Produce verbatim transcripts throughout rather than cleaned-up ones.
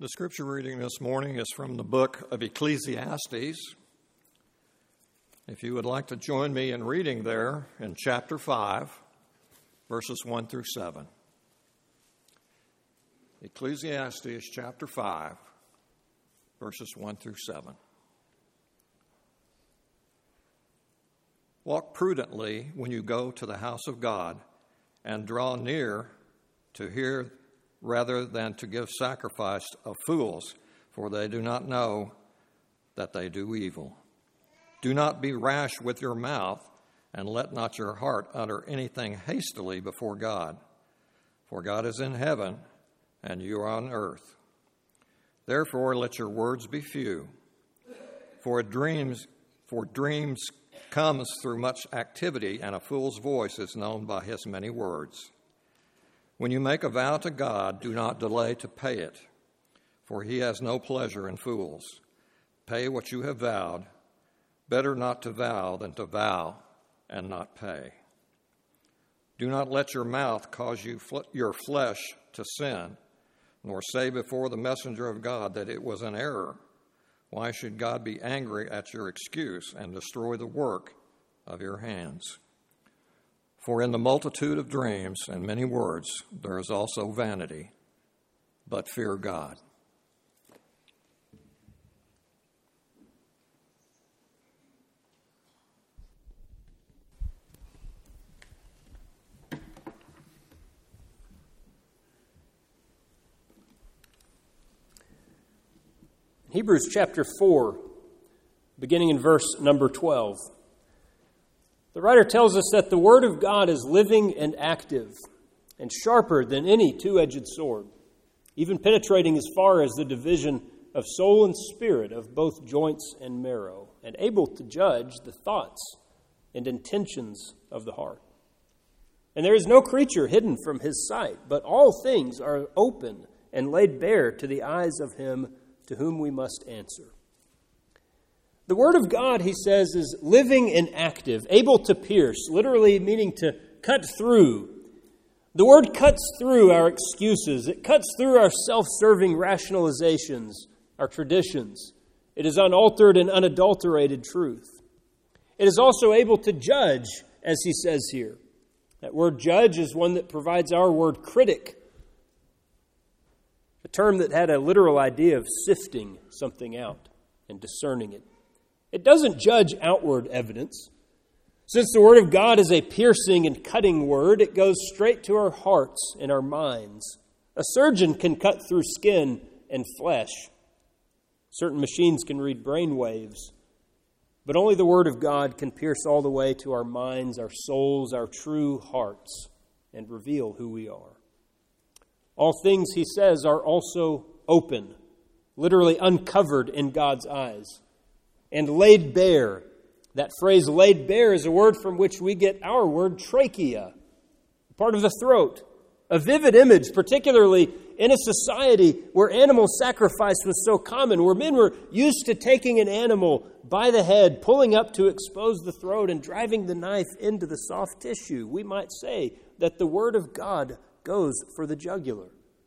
The scripture reading this morning is from the book of Ecclesiastes. If you would like to join me in reading there in chapter five, verses one through seven. Ecclesiastes chapter five, verses one through seven. Walk prudently when you go to the house of God, and draw near to hear rather than to give sacrifice of fools, for they do not know that they do evil. Do not be rash with your mouth, and let not your heart utter anything hastily before God. For God is in heaven, and you are on earth. Therefore let your words be few, for dreams, for dreams comes through much activity, and a fool's voice is known by his many words. When you make a vow to God, do not delay to pay it, for he has no pleasure in fools. Pay what you have vowed. Better not to vow than to vow and not pay. Do not let your mouth cause you fl- your flesh to sin, nor say before the messenger of God that it was an error. Why should God be angry at your excuse and destroy the work of your hands? For in the multitude of dreams and many words there is also vanity, but fear God. Hebrews chapter four, beginning in verse number twelve. The writer tells us that the Word of God is living and active and sharper than any two-edged sword, even penetrating as far as the division of soul and spirit, of both joints and marrow, and able to judge the thoughts and intentions of the heart. And there is no creature hidden from his sight, but all things are open and laid bare to the eyes of him to whom we must answer. The Word of God, he says, is living and active, able to pierce, literally meaning to cut through. The Word cuts through our excuses. It cuts through our self-serving rationalizations, our traditions. It is unaltered and unadulterated truth. It is also able to judge, as he says here. That word judge is one that provides our word critic, a term that had a literal idea of sifting something out and discerning it. It doesn't judge outward evidence. Since the Word of God is a piercing and cutting word, it goes straight to our hearts and our minds. A surgeon can cut through skin and flesh. Certain machines can read brain waves. But only the Word of God can pierce all the way to our minds, our souls, our true hearts, and reveal who we are. All things, he says, are also open, literally uncovered in God's eyes, and laid bare. That phrase, laid bare, is a word from which we get our word trachea, part of the throat. A vivid image, particularly in a society where animal sacrifice was so common, where men were used to taking an animal by the head, pulling up to expose the throat, and driving the knife into the soft tissue. We might say that the Word of God goes for the jugular.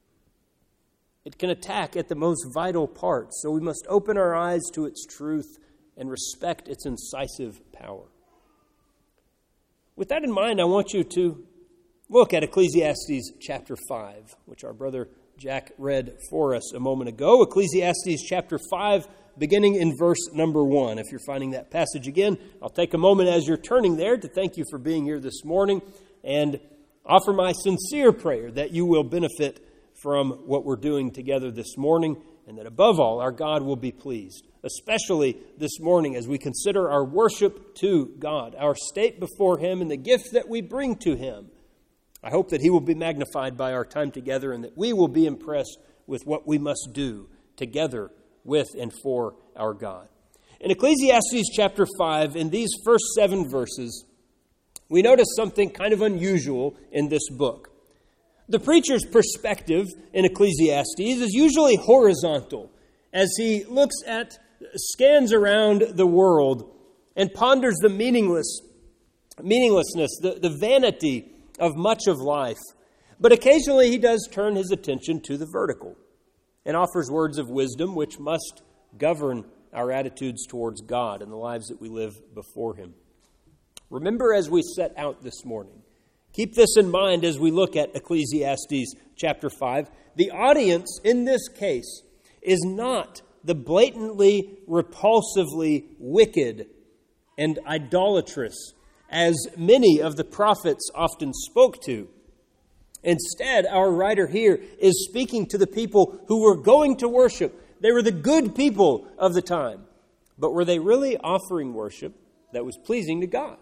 It can attack at the most vital parts, so we must open our eyes to its truth and respect its incisive power. With that in mind, I want you to look at Ecclesiastes chapter five, which our brother Jack read for us a moment ago. Ecclesiastes chapter five, beginning in verse number one. If you're finding that passage again, I'll take a moment as you're turning there to thank you for being here this morning and offer my sincere prayer that you will benefit from what we're doing together this morning, and that above all, our God will be pleased, especially this morning as we consider our worship to God, our state before Him, and the gift that we bring to Him. I hope that He will be magnified by our time together, and that we will be impressed with what we must do together with and for our God. In Ecclesiastes chapter five, in these first seven verses, we notice something kind of unusual in this book. The preacher's perspective in Ecclesiastes is usually horizontal, as he looks at, scans around the world and ponders the meaningless, meaninglessness, the, the vanity of much of life. But occasionally he does turn his attention to the vertical. and offers words of wisdom which must govern our attitudes towards God and the lives that we live before Him. Remember, as we set out this morning, keep this in mind as we look at Ecclesiastes chapter five. The audience in this case is not the blatantly, repulsively wicked and idolatrous as many of the prophets often spoke to. Instead, our writer here is speaking to the people who were going to worship. They were the good people of the time. But were they really offering worship that was pleasing to God?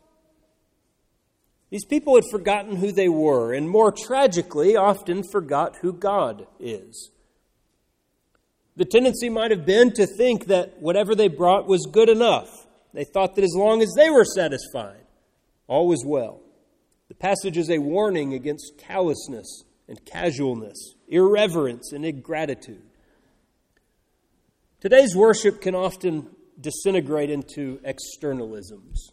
These people had forgotten who they were, and more tragically, often forgot who God is. The tendency might have been to think that whatever they brought was good enough. They thought that as long as they were satisfied, all was well. The passage is a warning against callousness and casualness, irreverence and ingratitude. Today's worship can often disintegrate into externalisms.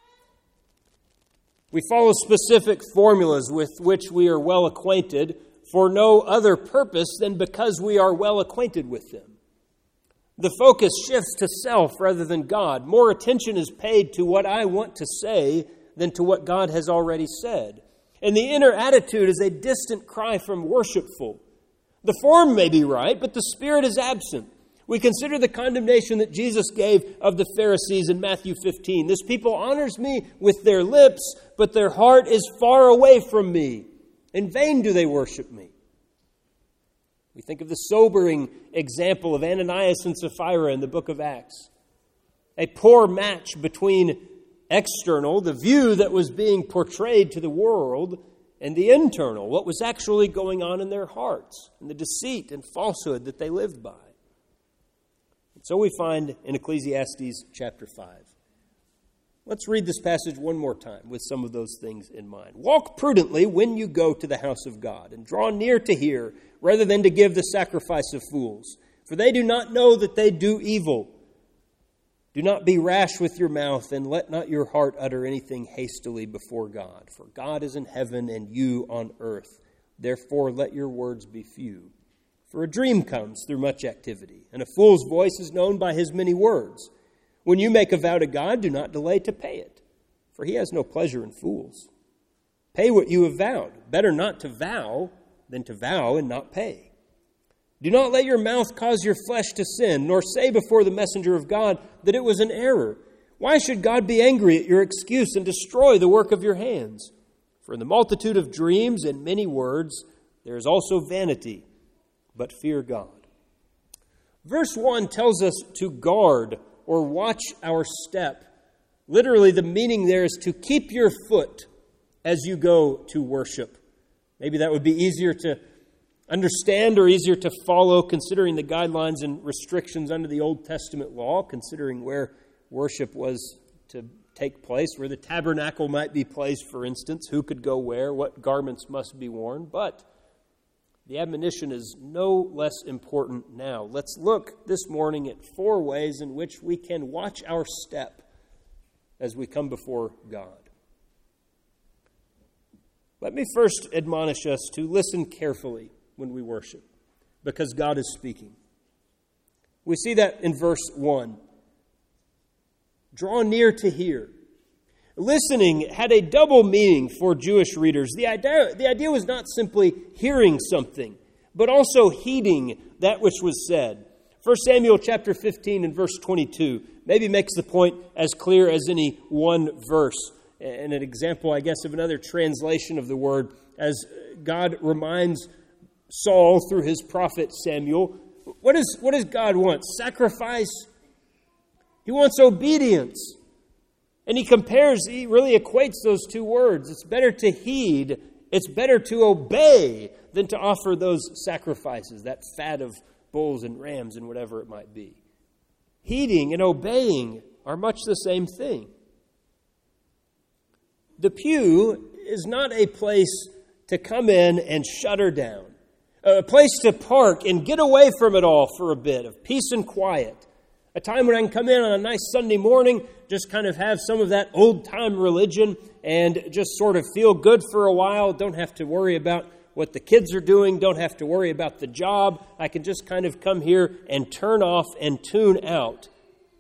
We follow specific formulas with which we are well acquainted for no other purpose than because we are well acquainted with them. The focus shifts to self rather than God. More attention is paid to what I want to say than to what God has already said. And the inner attitude is a distant cry from worshipful. The form may be right, but the spirit is absent. We consider the condemnation that Jesus gave of the Pharisees in Matthew fifteen. This people honors me with their lips, but their heart is far away from me. In vain do they worship me. We think of the sobering example of Ananias and Sapphira in the book of Acts. A poor match between external, the view that was being portrayed to the world, and the internal, what was actually going on in their hearts, and the deceit and falsehood that they lived by. And so we find in Ecclesiastes chapter five. Let's read this passage one more time with some of those things in mind. Walk prudently when you go to the house of God, and draw near to hear, rather than to give the sacrifice of fools. For they do not know that they do evil. Do not be rash with your mouth, and let not your heart utter anything hastily before God. For God is in heaven, and you on earth. Therefore let your words be few. For a dream comes through much activity, and a fool's voice is known by his many words. When you make a vow to God, do not delay to pay it, for He has no pleasure in fools. Pay what you have vowed. Better not to vow than to vow and not pay. Do not let your mouth cause your flesh to sin, nor say before the messenger of God that it was an error. Why should God be angry at your excuse and destroy the work of your hands? For in the multitude of dreams and many words, there is also vanity, but fear God. Verse one tells us to guard or watch our step. Literally, the meaning there is to keep your foot as you go to worship. Maybe that would be easier to understand or easier to follow, considering the guidelines and restrictions under the Old Testament law, considering where worship was to take place, where the tabernacle might be placed, for instance, who could go where, what garments must be worn. But the admonition is no less important now. Let's look this morning at four ways in which we can watch our step as we come before God. Let me first admonish us to listen carefully when we worship, because God is speaking. We see that in verse one. Draw near to hear. Listening had a double meaning for Jewish readers. The idea, the idea was not simply hearing something, but also heeding that which was said. First Samuel chapter fifteen and verse twenty-two maybe makes the point as clear as any one verse. And an example, I guess, of another translation of the word, as God reminds Saul through his prophet Samuel, what, is, what does God want? Sacrifice? He wants obedience. And he compares, he really equates those two words. It's better to heed, it's better to obey than to offer those sacrifices, that fat of bulls and rams and whatever it might be. Heeding and obeying are much the same thing. The pew is not a place to come in and shudder down, a place to park and get away from it all for a bit of peace and quiet. A time when I can come in on a nice Sunday morning, just kind of have some of that old-time religion and just sort of feel good for a while. Don't have to worry about what the kids are doing, don't have to worry about the job. I can just kind of come here and turn off and tune out.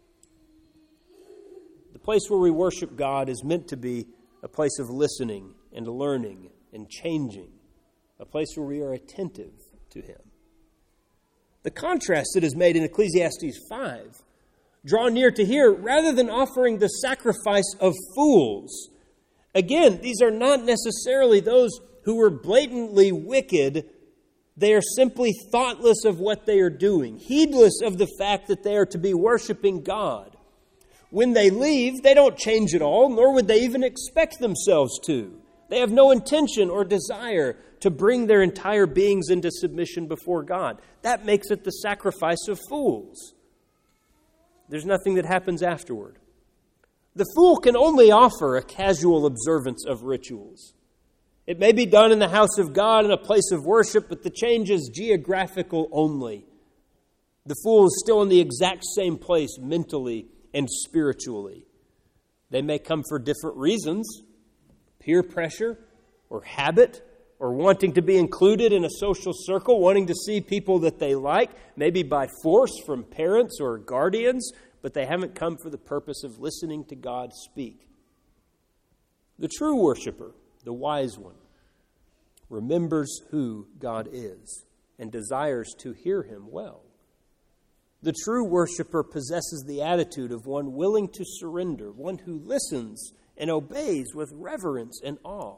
The place where we worship God is meant to be a place of listening and learning and changing, a place where we are attentive to Him. The contrast that is made in Ecclesiastes five, draw near to hear, rather than offering the sacrifice of fools. Again, these are not necessarily those who were blatantly wicked. They are simply thoughtless of what they are doing, heedless of the fact that they are to be worshiping God. When they leave, they don't change at all, nor would they even expect themselves to. They have no intention or desire to bring their entire beings into submission before God. That makes it the sacrifice of fools. There's nothing that happens afterward. The fool can only offer a casual observance of rituals. It may be done in the house of God, in a place of worship, but the change is geographical only. The fool is still in the exact same place mentally and spiritually. They may come for different reasons, peer pressure or habit, or wanting to be included in a social circle, wanting to see people that they like, maybe by force from parents or guardians, but they haven't come for the purpose of listening to God speak. The true worshiper, the wise one, remembers who God is and desires to hear Him well. The true worshiper possesses the attitude of one willing to surrender, one who listens and obeys with reverence and awe.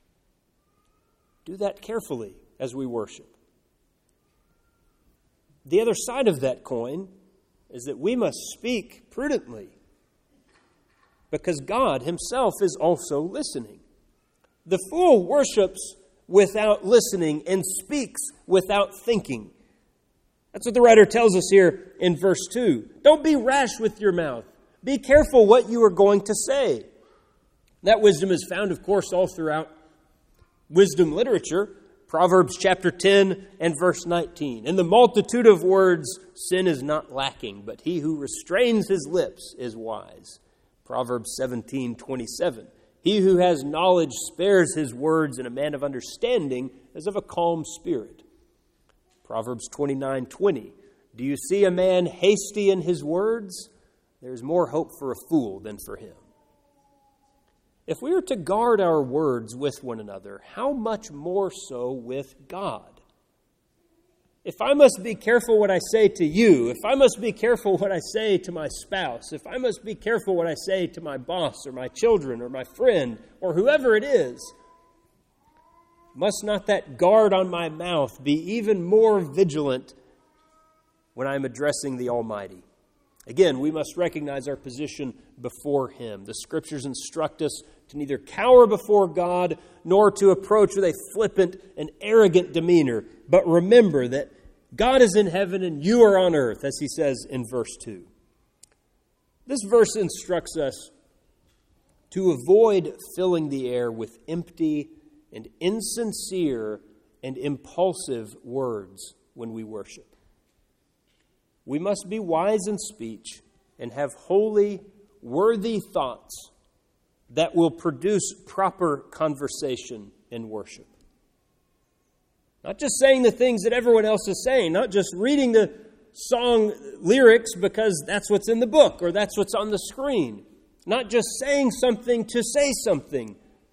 Do that carefully as we worship. The other side of that coin is that we must speak prudently, because God Himself is also listening. The fool worships without listening and speaks without thinking. That's what the writer tells us here in verse two. Don't be rash with your mouth. Be careful what you are going to say. That wisdom is found, of course, all throughout wisdom literature. Proverbs chapter ten and verse nineteen. In the multitude of words, sin is not lacking, but he who restrains his lips is wise. Proverbs seventeen twenty-seven. He who has knowledge spares his words, and a man of understanding is of a calm spirit. Proverbs twenty-nine twenty. Do you see a man hasty in his words? There is more hope for a fool than for him. If we are to guard our words with one another, how much more so with God? If I must be careful what I say to you, if I must be careful what I say to my spouse, if I must be careful what I say to my boss or my children or my friend or whoever it is, must not that guard on my mouth be even more vigilant when I'm addressing the Almighty? Again, we must recognize our position before Him. The Scriptures instruct us to neither cower before God nor to approach with a flippant and arrogant demeanor, but remember that God is in heaven and you are on earth, as He says in verse two. This verse instructs us to avoid filling the air with empty and insincere and impulsive words when we worship. We must be wise in speech and have holy, worthy thoughts that will produce proper conversation in worship. Not just saying the things that everyone else is saying, not just reading the song lyrics because that's what's in the book or that's what's on the screen. Not just saying something to say something,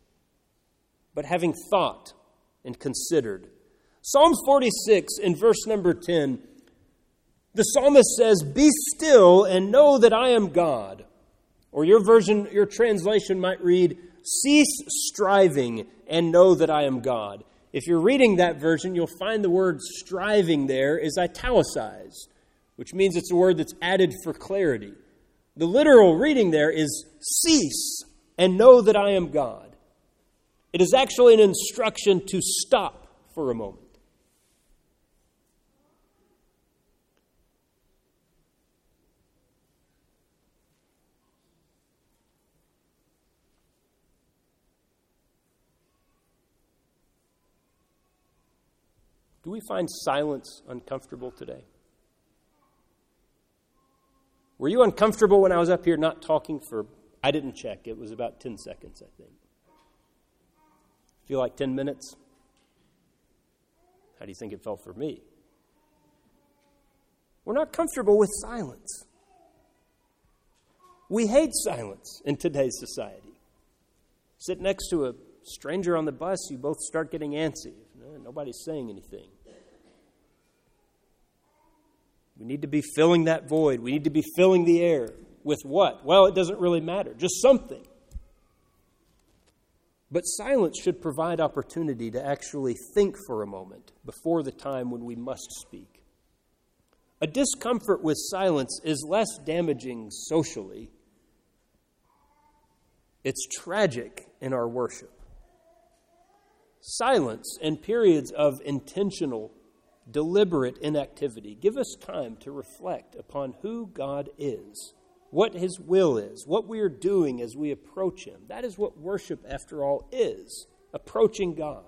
but having thought and considered. Psalm forty-six in verse number ten, the psalmist says, "Be still and know that I am God." Or your version, your translation might read, "Cease striving and know that I am God." If you're reading that version, you'll find the word striving there is italicized, which means it's a word that's added for clarity. The literal reading there is cease and know that I am God. It is actually an instruction to stop for a moment. Do we find silence uncomfortable today? Were you uncomfortable when I was up here not talking for, I didn't check, it was about ten seconds, I think. Feel like ten minutes? How do you think it felt for me? We're not comfortable with silence. We hate silence in today's society. Sit next to a stranger on the bus, you both start getting antsy. Nobody's saying anything. We need to be filling that void. We need to be filling the air with what? Well, it doesn't really matter. Just something. But silence should provide opportunity to actually think for a moment before the time when we must speak. A discomfort with silence is less damaging socially. It's tragic in our worship. Silence and periods of intentional, deliberate inactivity give us time to reflect upon who God is, what His will is, what we are doing as we approach Him. That is what worship, after all, is, approaching God.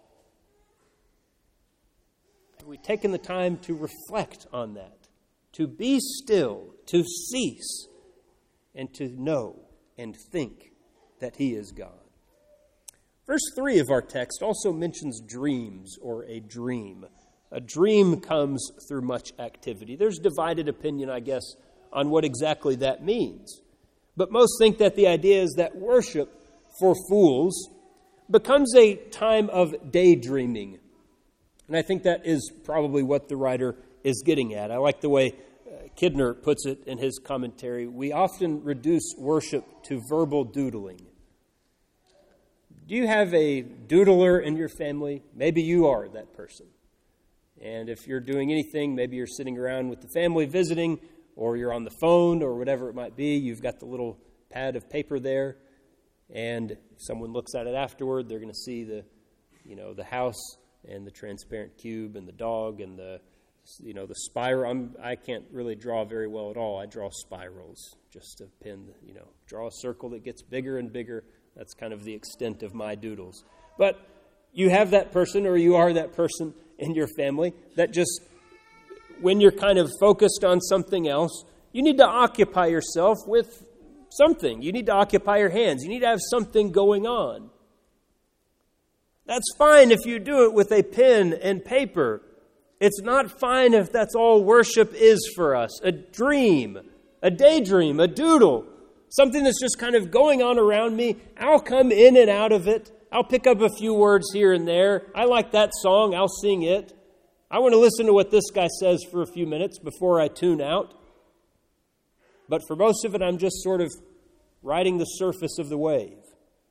Have we taken the time to reflect on that, to be still, to cease, and to know and think that He is God? Verse three of our text also mentions dreams or a dream. A dream comes through much activity. There's divided opinion, I guess, on what exactly that means. But most think that the idea is that worship for fools becomes a time of daydreaming. And I think that is probably what the writer is getting at. I like the way Kidner puts it in his commentary. We often reduce worship to verbal doodling. Do you have a doodler in your family? Maybe you are that person. And if you're doing anything, maybe you're sitting around with the family visiting, or you're on the phone, or whatever it might be, you've got the little pad of paper there, and if someone looks at it afterward, they're going to see the, you know, the house and the transparent cube and the dog and the, you know, the spiral. I'm, I can't really draw very well at all. I draw spirals just to pin, you know, draw a circle that gets bigger and bigger. That's kind of the extent of my doodles. But you have that person, or you are that person in your family that just, when you're kind of focused on something else, you need to occupy yourself with something. You need to occupy your hands. You need to have something going on. That's fine if you do it with a pen and paper. It's not fine if that's all worship is for us. A dream, a daydream, a doodle, something that's just kind of going on around me. I'll come in and out of it. I'll pick up a few words here and there. I like that song. I'll sing it. I want to listen to what this guy says for a few minutes before I tune out. But for most of it, I'm just sort of riding the surface of the wave.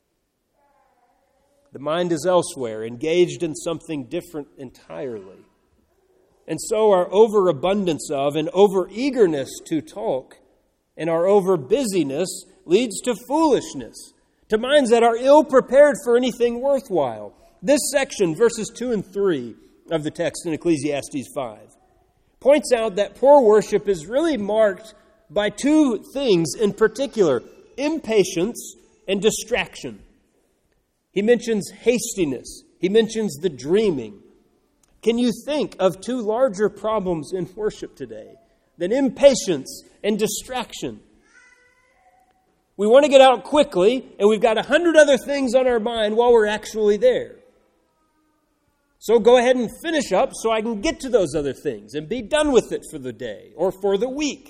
The mind is elsewhere, engaged in something different entirely. And so our overabundance of and over-eagerness to talk and our over-busyness leads to foolishness, to minds that are ill-prepared for anything worthwhile. This section, verses two and three of the text in Ecclesiastes five, points out that poor worship is really marked by two things in particular: impatience and distraction. He mentions hastiness. He mentions the dreaming. Can you think of two larger problems in worship today than impatience and distraction? We want to get out quickly, and we've got a hundred other things on our mind while we're actually there. So go ahead and finish up so I can get to those other things and be done with it for the day or for the week.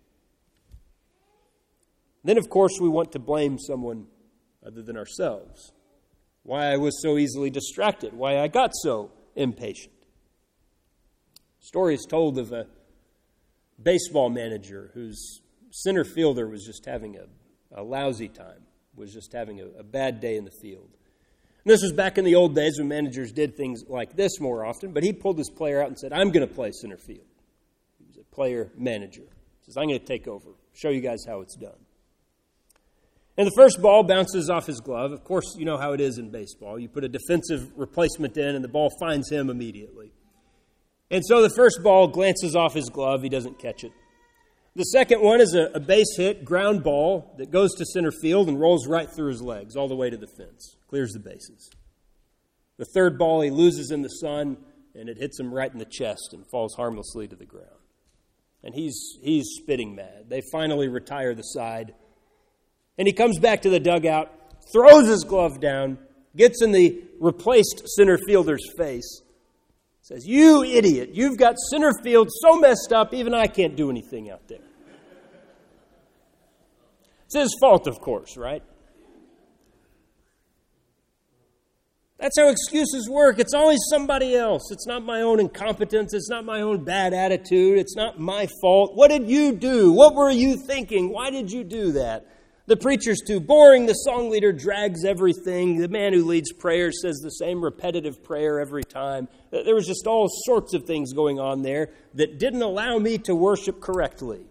Then, of course, we want to blame someone other than ourselves. Why I was so easily distracted, why I got so impatient. Story is told of a baseball manager whose center fielder was just having a, a lousy time, was just having a, a bad day in the field. And this was back in the old days when managers did things like this more often, but he pulled his player out and said, I'm going to play center field. He was a player manager. He says, I'm going to take over, show you guys how it's done. And the first ball bounces off his glove. Of course, you know how it is in baseball. You put a defensive replacement in, and the ball finds him immediately. And so the first ball glances off his glove. He doesn't catch it. The second one is a, a base hit, ground ball that goes to center field and rolls right through his legs all the way to the fence. Clears the bases. The third ball he loses in the sun, and it hits him right in the chest and falls harmlessly to the ground. And he's he's spitting mad. They finally retire the side. And he comes back to the dugout, throws his glove down, gets in the replaced center fielder's face, Says, you idiot, you've got center field so messed up, even I can't do anything out there. It's his fault, of course, right? That's how excuses work. It's always somebody else. It's not my own incompetence. It's not my own bad attitude. It's not my fault. What did you do? What were you thinking? Why did you do that? The preacher's too boring. The song leader drags everything. The man who leads prayer says the same repetitive prayer every time. There was just all sorts of things going on there that didn't allow me to worship correctly.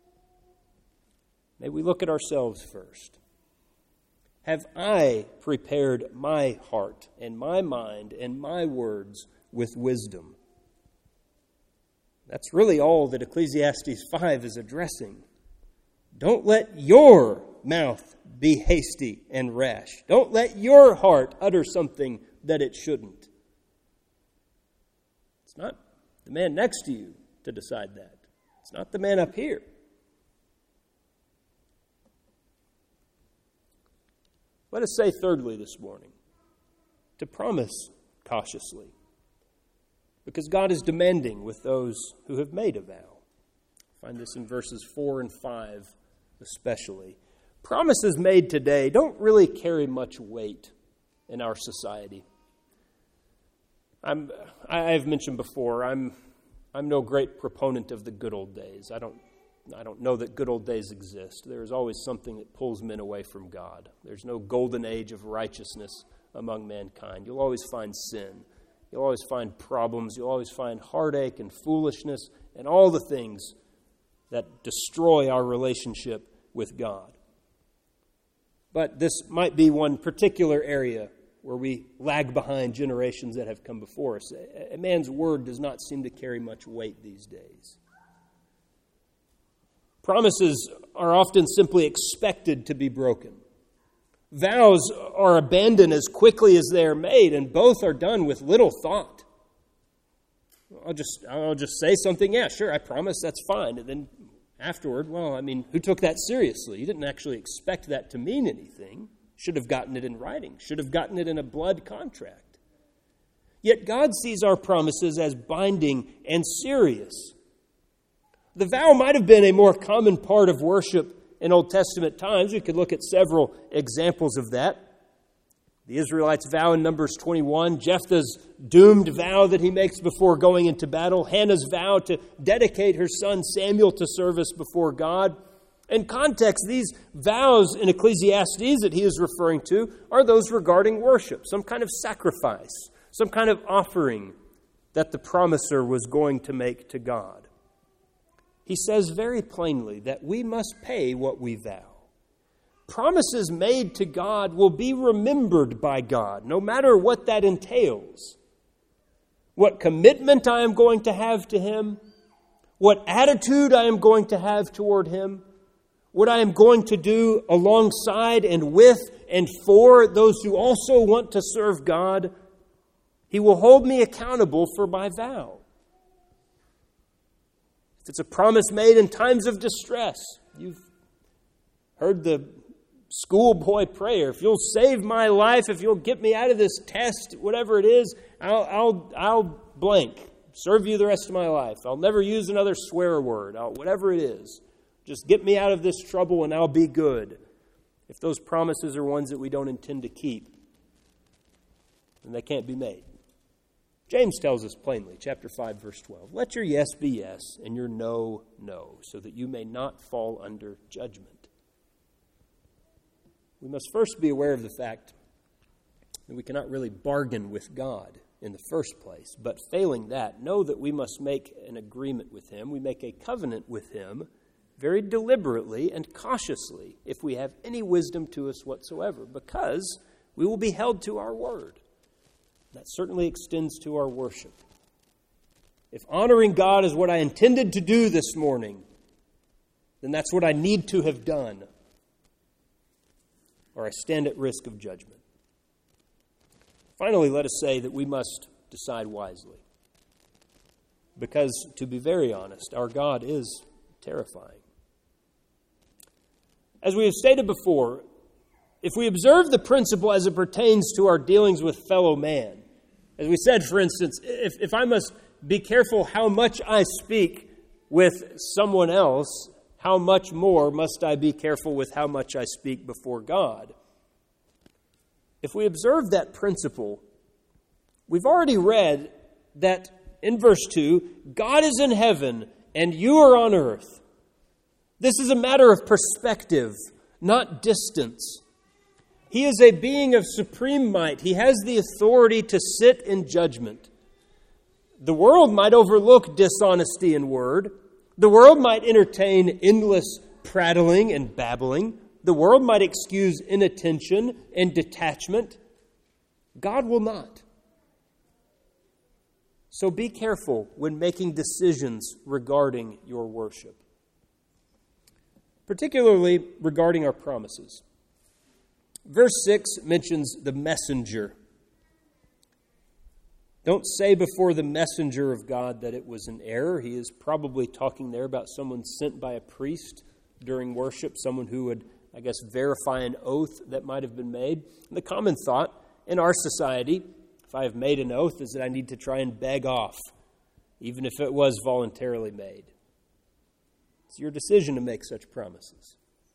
May we look at ourselves first. Have I prepared my heart and my mind and my words with wisdom? That's really all that Ecclesiastes five is addressing. Don't let your mouth be hasty and rash. Don't let your heart utter something that it shouldn't. It's not the man next to you to decide that. It's not the man up here. Let us say thirdly this morning, to promise cautiously, because God is demanding with those who have made a vow. Find this in verses four and five especially. Promises made today don't really carry much weight in our society. I'm, I've mentioned before, I'm, I'm no great proponent of the good old days. I don't I don't know that good old days exist. There is always something that pulls men away from God. There's no golden age of righteousness among mankind. You'll always find sin. You'll always find problems. You'll always find heartache and foolishness and all the things that destroy our relationship with God. But this might be one particular area where we lag behind generations that have come before us. A man's word does not seem to carry much weight these days. Promises are often simply expected to be broken. Vows are abandoned as quickly as they are made, and both are done with little thought. I'll just I'll just say something, yeah, sure, I promise, that's fine. And then afterward, well, I mean, who took that seriously? You didn't actually expect that to mean anything. Should have gotten it in writing. Should have gotten it in a blood contract. Yet God sees our promises as binding and serious. The vow might have been a more common part of worship in Old Testament times. We could look at several examples of that. The Israelites' vow in Numbers twenty-one, Jephthah's doomed vow that he makes before going into battle, Hannah's vow to dedicate her son Samuel to service before God. In context, these vows in Ecclesiastes that he is referring to are those regarding worship, some kind of sacrifice, some kind of offering that the promiser was going to make to God. He says very plainly that we must pay what we vow. Promises made to God will be remembered by God, no matter what that entails. What commitment I am going to have to Him, what attitude I am going to have toward Him, what I am going to do alongside and with and for those who also want to serve God. He will hold me accountable for my vow. If it's a promise made in times of distress, you've heard the schoolboy prayer. If you'll save my life, if you'll get me out of this test, whatever it is, I'll, I'll, I'll blank, serve you the rest of my life. I'll never use another swear word, I'll, whatever it is. Just get me out of this trouble and I'll be good. If those promises are ones that we don't intend to keep, then they can't be made. James tells us plainly, chapter five, verse twelve, let your yes be yes and your no, no, so that you may not fall under judgment. We must first be aware of the fact that we cannot really bargain with God in the first place. But failing that, know that we must make an agreement with Him. We make a covenant with Him very deliberately and cautiously if we have any wisdom to us whatsoever, because we will be held to our word. That certainly extends to our worship. If honoring God is what I intended to do this morning, then that's what I need to have done, or I stand at risk of judgment. Finally, let us say that we must decide wisely. Because, to be very honest, our God is terrifying. As we have stated before, if we observe the principle as it pertains to our dealings with fellow man, As we said, for instance, if, if I must be careful how much I speak with someone else, how much more must I be careful with how much I speak before God? If we observe that principle, we've already read that in verse two, God is in heaven and you are on earth. This is a matter of perspective, not distance. He is a being of supreme might. He has the authority to sit in judgment. The world might overlook dishonesty in word. The world might entertain endless prattling and babbling. The world might excuse inattention and detachment. God will not. So be careful when making decisions regarding your worship, particularly regarding our promises. Verse six mentions the messenger. Don't say before the messenger of God that it was an error. He is probably talking there about someone sent by a priest during worship, someone who would, I guess, verify an oath that might have been made. And the common thought in our society, if I have made an oath, is that I need to try and beg off, even if it was voluntarily made. It's your decision to make such promises.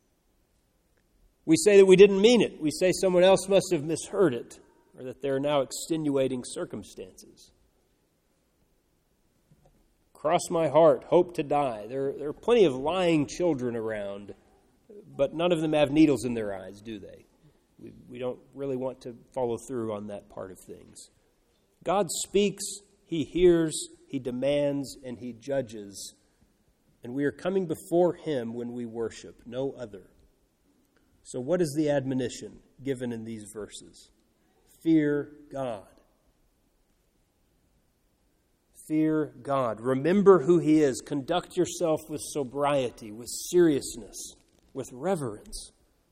We say that we didn't mean it. We say someone else must have misheard it, or that there are now extenuating circumstances. Cross my heart, hope to die. There, there are plenty of lying children around, but none of them have needles in their eyes, do they? We, we don't really want to follow through on that part of things. God speaks, He hears, He demands, and He judges. And we are coming before Him when we worship, no other. So what is the admonition given in these verses? Fear God. Fear God. Remember who He is. Conduct yourself with sobriety, with seriousness, with reverence.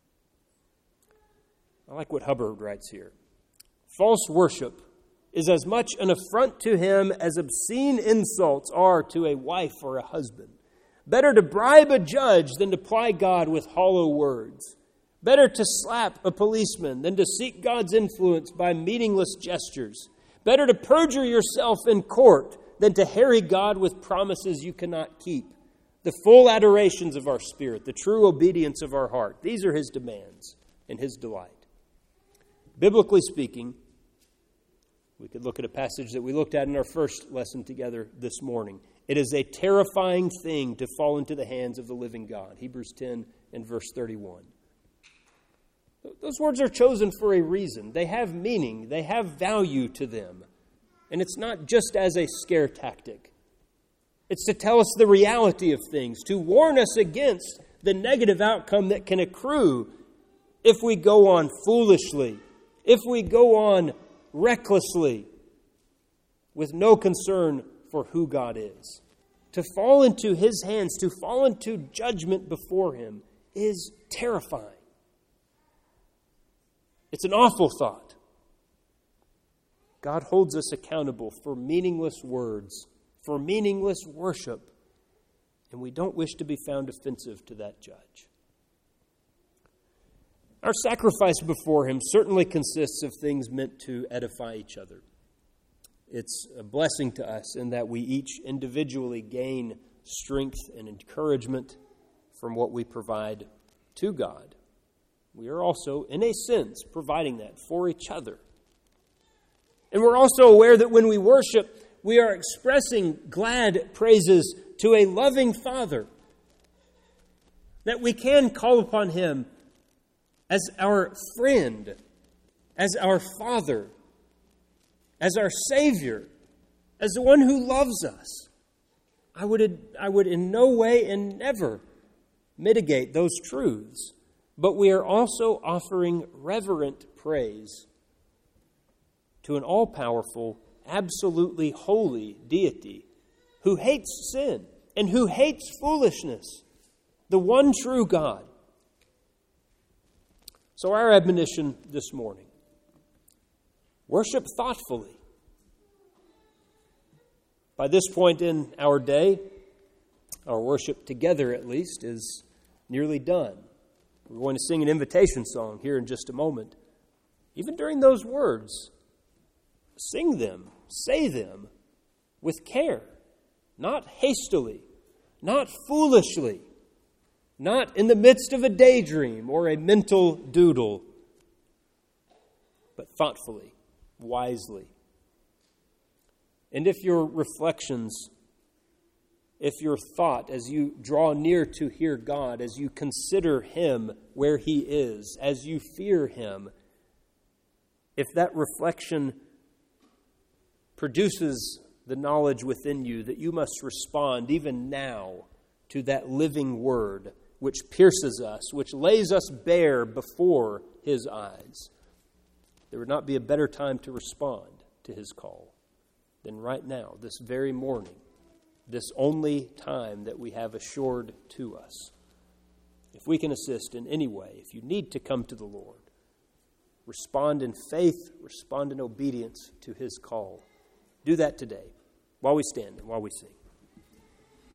I like what Hubbard writes here. False worship is as much an affront to Him as obscene insults are to a wife or a husband. Better to bribe a judge than to ply God with hollow words. Better to slap a policeman than to seek God's influence by meaningless gestures. Better to perjure yourself in court than to harry God with promises you cannot keep. The full adorations of our spirit, the true obedience of our heart, these are His demands and His delight. Biblically speaking, we could look at a passage that we looked at in our first lesson together this morning. It is a terrifying thing to fall into the hands of the living God. Hebrews ten and verse thirty-one. Those words are chosen for a reason. They have meaning. They have value to them. And it's not just as a scare tactic. It's to tell us the reality of things, to warn us against the negative outcome that can accrue if we go on foolishly, if we go on recklessly, with no concern for who God is. To fall into His hands, to fall into judgment before Him is terrifying. It's an awful thought. God holds us accountable for meaningless words, for meaningless worship, and we don't wish to be found offensive to that judge. Our sacrifice before Him certainly consists of things meant to edify each other. It's a blessing to us in that we each individually gain strength and encouragement from what we provide to God. We are also, in a sense, providing that for each other. And we're also aware that when we worship, we are expressing glad praises to a loving Father. That we can call upon Him as our friend, as our Father, as our Savior, as the one who loves us. I would, I would in no way and never mitigate those truths. But we are also offering reverent praise to an all-powerful, absolutely holy deity who hates sin and who hates foolishness, the one true God. So our admonition this morning, worship thoughtfully. By this point in our day, our worship together at least is nearly done. We're going to sing an invitation song here in just a moment. Even during those words, sing them, say them with care, not hastily, not foolishly, not in the midst of a daydream or a mental doodle, but thoughtfully, wisely. And if your reflections, if your thought as you draw near to hear God, as you consider Him where He is, as you fear Him, if that reflection produces the knowledge within you that you must respond even now to that living word which pierces us, which lays us bare before His eyes, there would not be a better time to respond to His call than right now, this very morning, this only time that we have assured to us. If we can assist in any way, if you need to come to the Lord, respond in faith, respond in obedience to His call. Do that today, while we stand and while we sing.